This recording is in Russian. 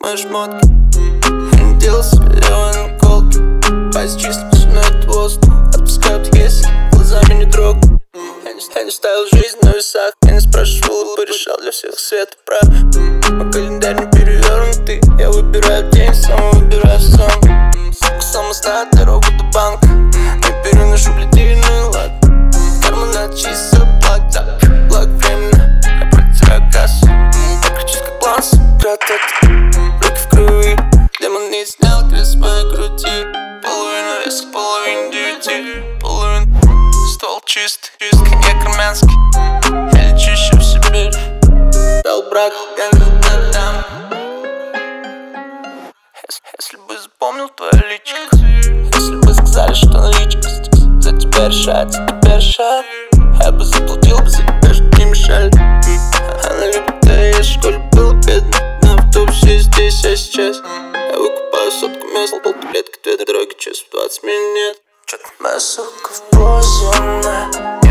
мои шмотки. Не делался левой наколки. Пасть чистый, сминает воздух. Отпускают, если глазами не трогаю. Я не ставил жизнь на весах. Я не спрашивал, порешал для всех свет и прав. Мой календарь не перевернутый. Я выбираю день, сам выбираю сон. Сам знает дорогу до банка. Не переношу блединый лад. Карман очистил благ временно. Я протираю кассу. Я кричусь как Ланс. Руки в крови. Демон не снял крест с моей груди. Половина веса, половина 9. Половина ствол чистый, коньяк армянский. Я лечу еще в Сибирь. Дал брак, там. Если бы запомнил твое личико, если бы сказали, что наличка за тебя решается, я бы заплатил бы за тебя, что не мешали. Она любит тебя, я в школе был бедный. На автобусе здесь, а сейчас я выкупаю сотку мест, полтаблетки, 2 дороги, час в 20 минут нет. Моя сука в позе,